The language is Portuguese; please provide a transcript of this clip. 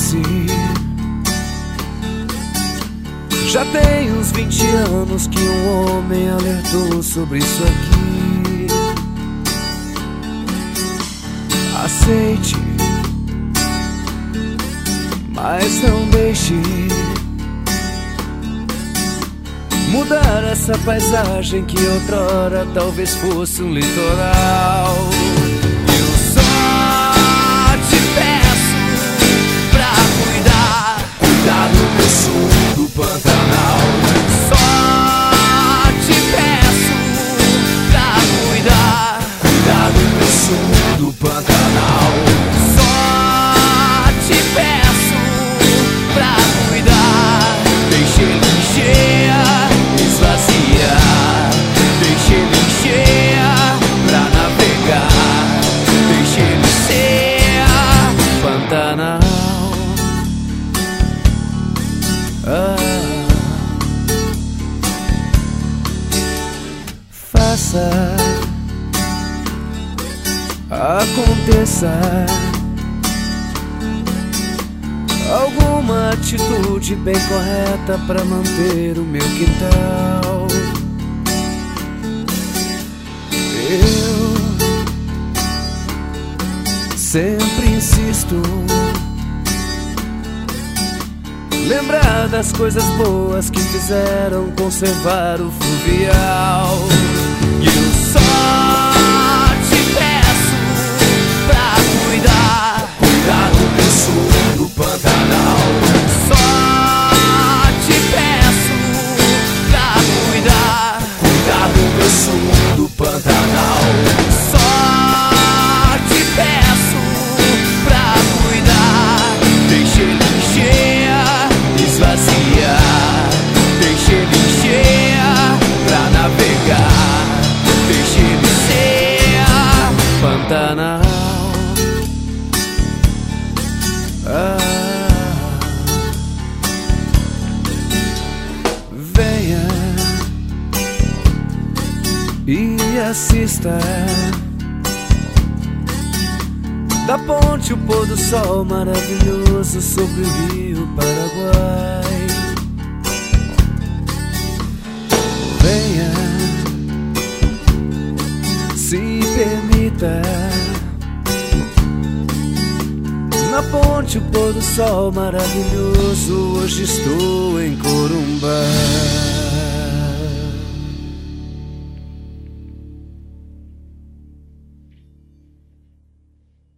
cresci. Já tem uns 20 anos que um homem alertou sobre isso aqui. Aceite, mas não deixe mudar essa paisagem que outrora talvez fosse um litoral. Eu só te peço pra cuidar do meu sul do Pantanal. Só te peço pra cuidar do meu sul do Pantanal. Só te peço pra cuidar, deixe ele encher, esvaziar, deixe ele encher pra navegar, deixe ele ser Pantanal. Faça, aconteça alguma atitude bem correta pra manter o meu quintal. Eu sempre insisto, lembrar das coisas boas que fizeram conservar o fluvial. E eu só te peço pra cuidar do meu sul do Pantanal. Só te peço pra cuidar do meu sul do Pantanal. Só te peço pra cuidar, deixe ele encher, esvaziar, deixe ele encher pra navegar, deixe ele ser Pantanal. Venha e assista da ponte o pôr do sol maravilhoso sobre o rio Paraguai. Venha, se permita, na ponte o pôr do sol maravilhoso, hoje estou em Corumbá.